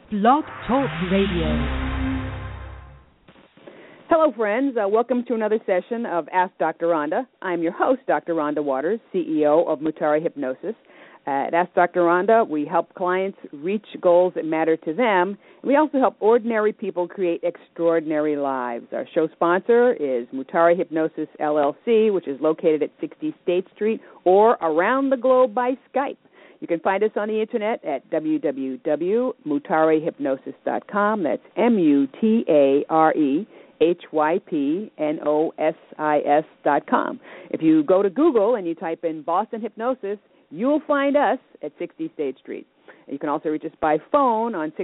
Blog Talk Radio. Hello, friends. Welcome to another session of Ask Dr. Rhonda. I'm your host, Dr. Rhonda Waters, CEO of Mutare Hypnosis. At Ask Dr. Rhonda, we help clients reach goals that matter to them. We also help ordinary people create extraordinary lives. Our show sponsor is Mutare Hypnosis, LLC, which is located at 60 State Street or around the globe by Skype. You can find us on the internet at www.mutarehypnosis.com. That's MUTAREHYPNOSIS.com. If you go to Google and you type in Boston Hypnosis, you'll find us at 60 State Street. You can also reach us by phone on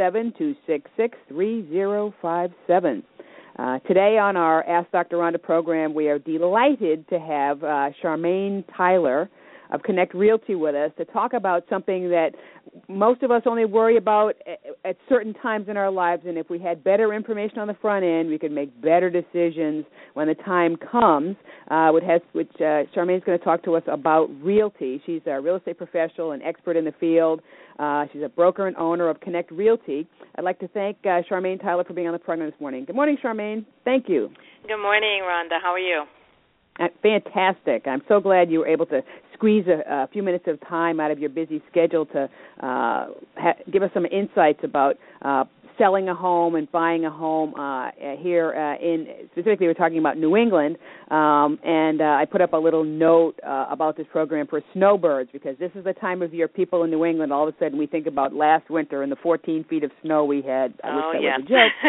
617-266-3057. Today on our Ask Dr. Rhonda program, we are delighted to have Charmaine Tyler of Connect Realty with us to talk about something that most of us only worry about at certain times in our lives, and if we had better information on the front end, we could make better decisions when the time comes, which Charmaine's going to talk to us about realty. She's a real estate professional and expert in the field. She's a broker and owner of Connect Realty. I'd like to thank Charmaine Tyler for being on the program this morning. Good morning, Charmaine. Thank you. Good morning, Rhonda. How are you? Fantastic. I'm so glad you were able to squeeze a few minutes of time out of your busy schedule to give us some insights about selling a home and buying a home here specifically we're talking about New England, and I put up a little note about this program for snowbirds because this is the time of year people in New England, all of a sudden we think about last winter and the 14 feet of snow we had. I wish that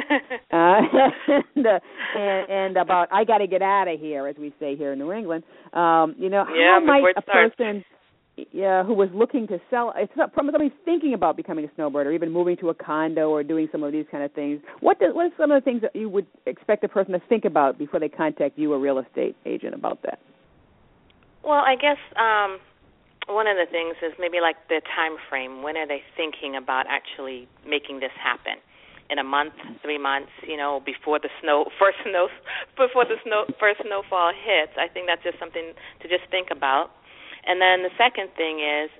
was a joke. And about I got to get out of here, as we say here in New England. How might a person who was looking to sell, from somebody thinking about becoming a snowbird or even moving to a condo or doing some of these kind of things, what are some of the things that you would expect a person to think about before they contact you, a real estate agent, about that? Well, I guess one of the things is maybe like the time frame. When are they thinking about actually making this happen? In a month, 3 months, before the first snowfall hits. I think that's just something to just think about. And then the second thing is,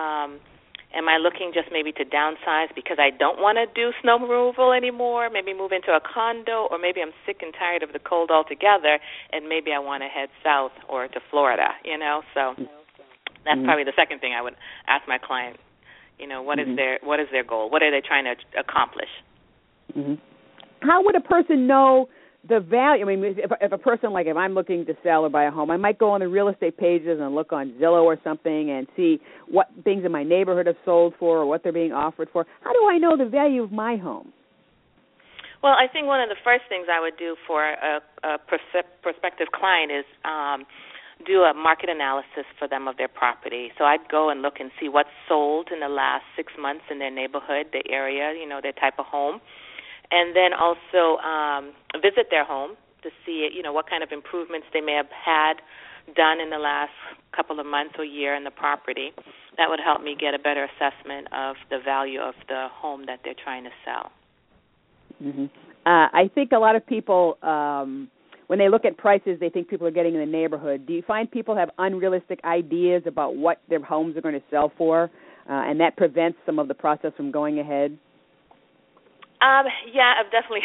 am I looking just maybe to downsize because I don't want to do snow removal anymore, maybe move into a condo, or maybe I'm sick and tired of the cold altogether, and maybe I want to head south or to Florida, So that's probably the second thing I would ask my client, what is their goal? What are they trying to accomplish? Mm-hmm. How would a person know the value? I mean, if a person, like if I'm looking to sell or buy a home, I might go on the real estate pages and look on Zillow or something and see what things in my neighborhood have sold for or what they're being offered for. How do I know the value of my home? Well, I think one of the first things I would do for a prospective client is do a market analysis for them of their property. So I'd go and look and see what's sold in the last 6 months in their neighborhood, the area, their type of home. And then also visit their home to see, what kind of improvements they may have had done in the last couple of months or year in the property. That would help me get a better assessment of the value of the home that they're trying to sell. Mm-hmm. I think a lot of people, when they look at prices, they think people are getting in the neighborhood. Do you find people have unrealistic ideas about what their homes are going to sell for, and that prevents some of the process from going ahead? Yeah, I've definitely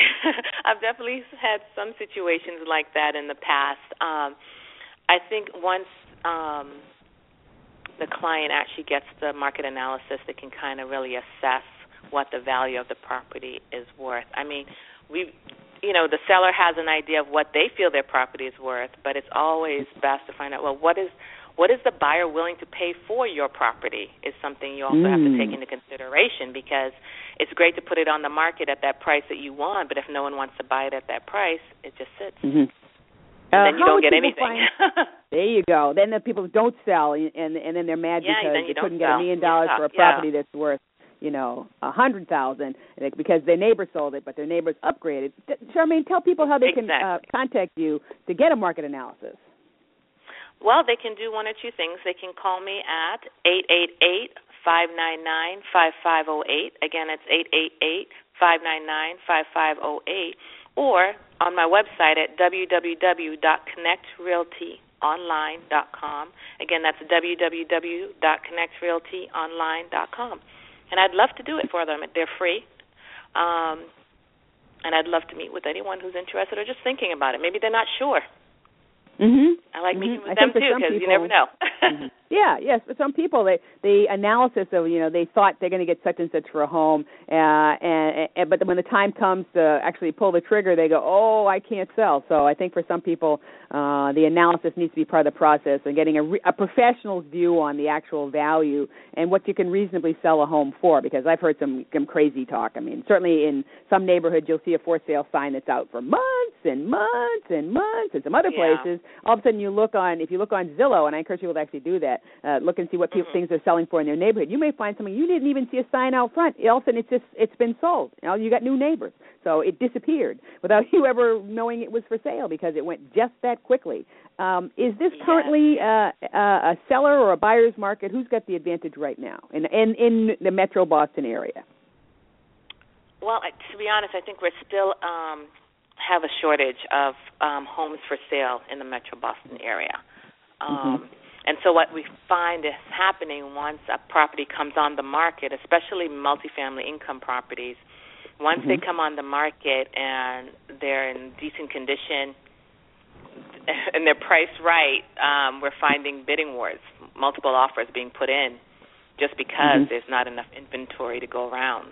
had some situations like that in the past. I think once the client actually gets the market analysis, they can kind of really assess what the value of the property is worth. I mean, the seller has an idea of what they feel their property is worth, but it's always best to find out, well, what is the buyer willing to pay for your property is something you also have to take into consideration, because it's great to put it on the market at that price that you want, but if no one wants to buy it at that price, it just sits. Mm-hmm. And then you don't get anything. There you go. Then the people don't sell, and then they're mad because they couldn't get $1 million for a property that's worth, $100,000 because their neighbor sold it, but their neighbor's upgraded. Charmaine, tell people how they can contact you to get a market analysis. Well, they can do one or two things. They can call me at 888-599-5508. Again, it's 888-599-5508. Or on my website at www.connectrealtyonline.com. Again, that's www.connectrealtyonline.com. And I'd love to do it for them. They're free. And I'd love to meet with anyone who's interested or just thinking about it. Maybe they're not sure. Mm-hmm. I like meeting with I them think too, because you never know. Yeah, yes. For some people, the analysis of they thought they're going to get such and such for a home, but when the time comes to actually pull the trigger, they go, oh, I can't sell. So I think for some people, the analysis needs to be part of the process and getting a professional's view on the actual value and what you can reasonably sell a home for. Because I've heard some crazy talk. I mean, certainly in some neighborhoods, you'll see a for sale sign that's out for months and months and months, and some other places, all of a sudden if you look on Zillow, and I encourage people to actually do that, look and see what things are selling for in their neighborhood. You may find something you didn't even see a sign out front. All of a sudden it's been sold. You got new neighbors. So it disappeared without you ever knowing it was for sale because it went just that quickly. Is this currently a seller or a buyer's market? Who's got the advantage right now in the Metro Boston area? Well, to be honest, I think we're still have a shortage of homes for sale in the Metro Boston area. And so what we find is happening once a property comes on the market, especially multifamily income properties, once they come on the market and they're in decent condition and they're priced right, we're finding bidding wars, multiple offers being put in just because there's not enough inventory to go around.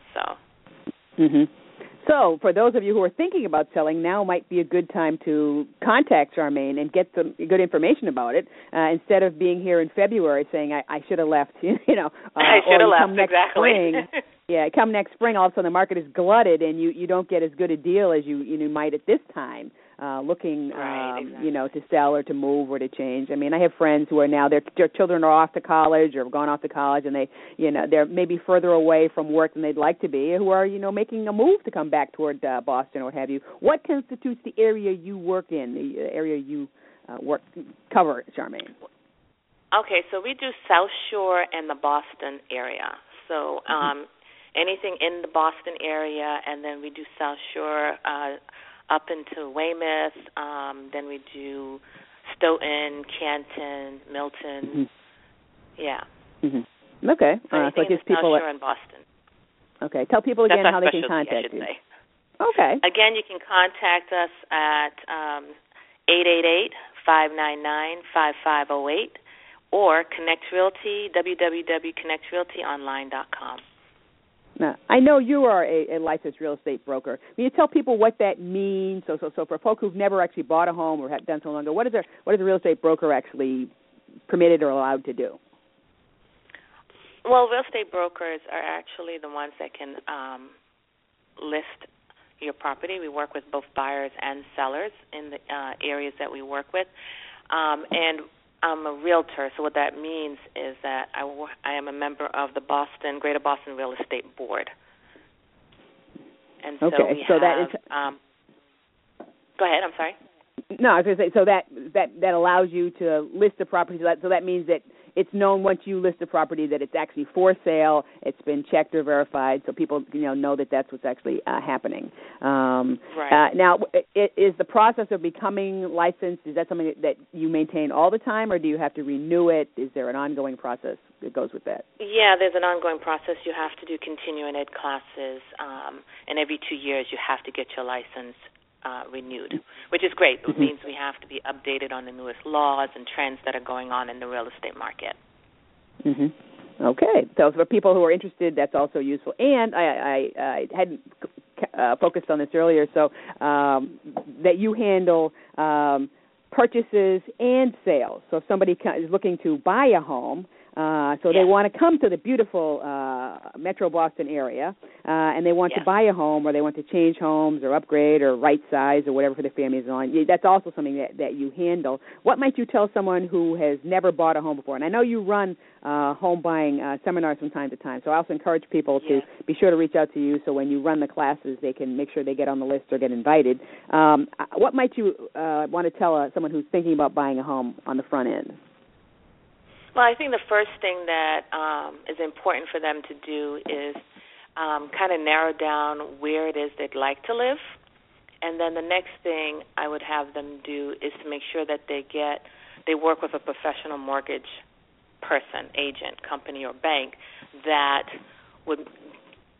So for those of you who are thinking about selling, now might be a good time to contact Charmaine and get some good information about it instead of being here in February saying, I should have left, I should have left, exactly. Come next spring, all of a sudden the market is glutted and you don't get as good a deal as you might at this time. Looking, to sell or to move or to change. I mean, I have friends who are now their children are off to college or have gone off to college, and they're maybe further away from work than they'd like to be, who are making a move to come back toward Boston or what have you. What constitutes the area you work in, the area you cover, Charmaine? Okay, so we do South Shore and the Boston area. So anything in the Boston area, and then we do South Shore. Up into Weymouth, then we do Stoughton, Canton, Milton. Okay. So it gives people in Boston. Okay. Tell people again how they can contact you. Say. Okay. Again, you can contact us at 888-599-5508 or Connect Realty, www.connectrealtyonline.com. Now, I know you are a licensed real estate broker. Can you tell people what that means? So for folk who've never actually bought a home or have done so long ago, what is a real estate broker actually permitted or allowed to do? Well, real estate brokers are actually the ones that can list your property. We work with both buyers and sellers in the areas that we work with, and I'm a realtor, so what that means is that I am a member of the Greater Boston Real Estate Board. And so we have, that is. Go ahead. I'm sorry. No, I was going to say, so that allows you to list the property. So that means that it's known once you list a property that it's actually for sale. It's been checked or verified, so people know that that's what's actually happening. Right. Now, is the process of becoming licensed, is that something that you maintain all the time, or do you have to renew it? Is there an ongoing process that goes with that? Yeah, there's an ongoing process. You have to do continuing ed classes, and every 2 years you have to get your license renewed, which is great. It means we have to be updated on the newest laws and trends that are going on in the real estate market. Okay. So for people who are interested, that's also useful. And I hadn't focused on this earlier, so that you handle purchases and sales. So if somebody is looking to buy a home, they want to come to the beautiful Metro Boston area, and they want to buy a home, or they want to change homes or upgrade or right size or whatever for their families on. That's also something that you handle. What might you tell someone who has never bought a home before? And I know you run home buying seminars from time to time, so I also encourage people to be sure to reach out to you so when you run the classes, they can make sure they get on the list or get invited. What might you want to tell someone who's thinking about buying a home on the front end? Well, I think the first thing that is important for them to do is kind of narrow down where it is they'd like to live. And then the next thing I would have them do is to make sure that they work with a professional mortgage person, agent, company, or bank that would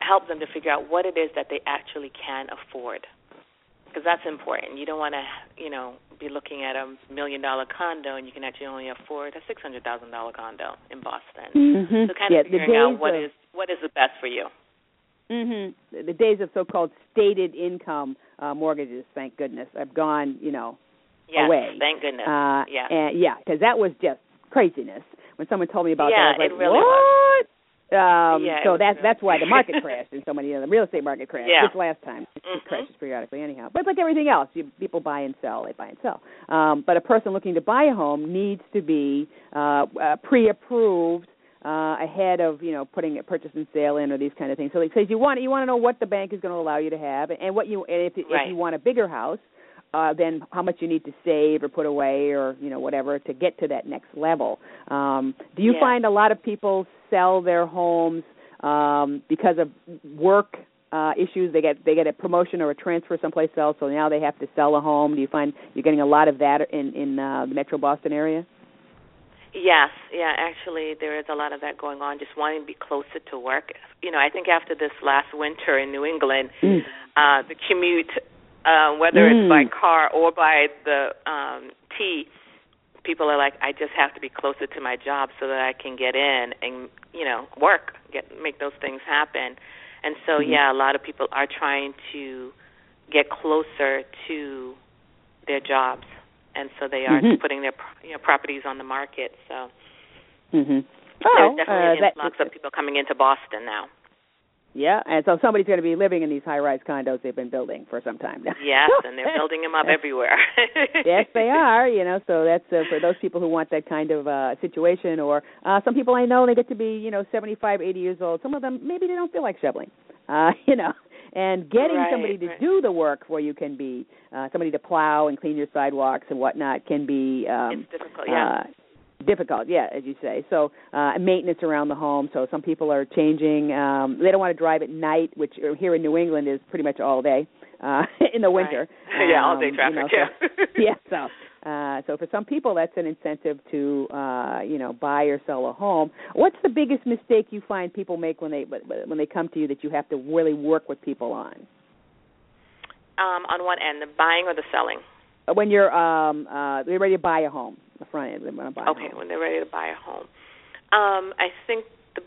help them to figure out what it is that they actually can afford, because that's important. You don't want to, be looking at $1 million condo and you can actually only afford a $600,000 condo in Boston. Mm-hmm. So kind of figuring out what is the best for you. Mm-hmm. The days of so-called stated income mortgages, thank goodness, have gone, yes, away. Thank goodness. Because that was just craziness. When someone told me about that, I was like, it really what? Was. So that's why the market crashed, and so many the real estate market crashed this last time. It crashes periodically anyhow. But it's like everything else. People buy and sell. They buy and sell. But a person looking to buy a home needs to be pre-approved ahead of putting a purchase and sale in or these kind of things. So it says you want to know what the bank is going to allow you to have, and if you want a bigger house, then how much you need to save or put away or whatever to get to that next level. Do you find a lot of people sell their homes because of work issues? They get a promotion or a transfer someplace else, so now they have to sell a home. Do you find you're getting a lot of that in the Metro Boston area? Yes, actually there is a lot of that going on, just wanting to be closer to work. I think after this last winter in New England, the commute, whether it's by car or by the T, people are like, I just have to be closer to my job so that I can get in and, work, make those things happen. And so, a lot of people are trying to get closer to their jobs. And so they are putting their properties on the market. So there's definitely an influx of people coming into Boston now. Yeah, and so somebody's going to be living in these high-rise condos they've been building for some time now. Yes, and they're building them up everywhere. Yes, they are, so that's for those people who want that kind of situation, or some people I know, they get to be, 75, 80 years old. Some of them, maybe they don't feel like shoveling, and getting somebody to do the work for you can be, somebody to plow and clean your sidewalks and whatnot can be it's difficult, difficult, as you say. So maintenance around the home. So some people are changing. They don't want to drive at night, which here in New England is pretty much all day in the winter. Right. All day traffic. So for some people, that's an incentive to buy or sell a home. What's the biggest mistake you find people make when they come to you that you have to really work with people on? On what end, the buying or the selling? When you're ready to buy a home. The front end, they want to buy a home. When they're ready to buy a home. I think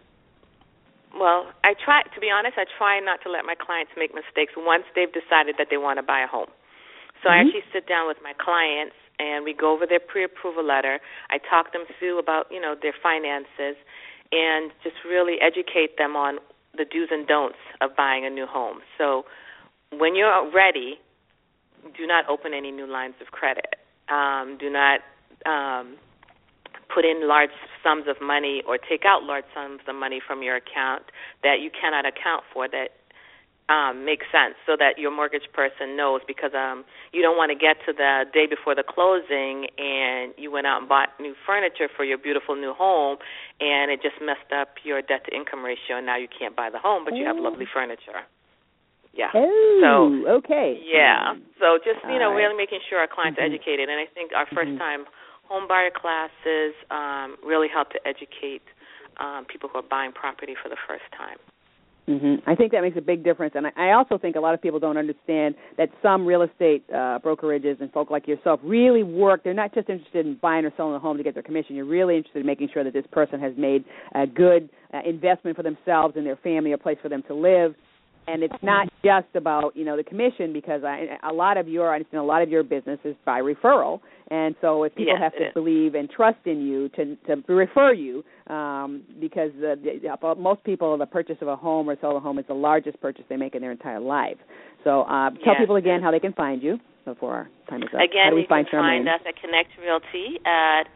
I try not to let my clients make mistakes once they've decided that they want to buy a home. So I actually sit down with my clients and we go over their pre-approval letter. I talk them through about, their finances and just really educate them on the do's and don'ts of buying a new home. So when you're ready, do not open any new lines of credit. Do not put in large sums of money or take out large sums of money from your account that you cannot account for that makes sense, so that your mortgage person knows, because you don't want to get to the day before the closing and you went out and bought new furniture for your beautiful new home and it just messed up your debt-to-income ratio and now you can't buy the home, but you have lovely furniture. Yeah. Oh, okay. Yeah. So just, really making sure our clients are educated. And I think our first-time home buyer classes really help to educate people who are buying property for the first time. I think that makes a big difference. And I also think a lot of people don't understand that some real estate brokerages and folk like yourself really work. They're not just interested in buying or selling a home to get their commission. You're really interested in making sure that this person has made a good investment for themselves and their family, a place for them to live. And it's not just about, the commission, because a lot of your business is by referral. And so if people have to believe and trust in you to refer you, because most people, the purchase of a home or sell a home is the largest purchase they make in their entire life. So tell people again how they can find you before our time is up. Again, you can find us at Connect Realty at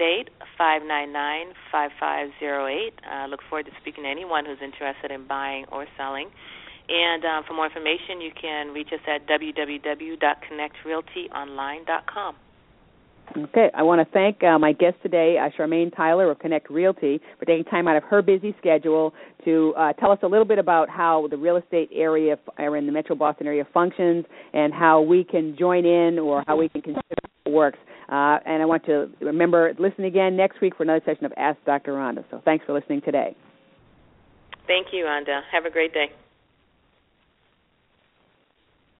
888-599-5508. I look forward to speaking to anyone who's interested in buying or selling. And for more information, you can reach us at www.connectrealtyonline.com. Okay. I want to thank my guest today, Charmaine Tyler of Connect Realty, for taking time out of her busy schedule to tell us a little bit about how the real estate area in the Metro Boston area functions and how we can join in or how we can consider how it works. And I want to listen again next week for another session of Ask Dr. Rhonda. So thanks for listening today. Thank you, Rhonda. Have a great day.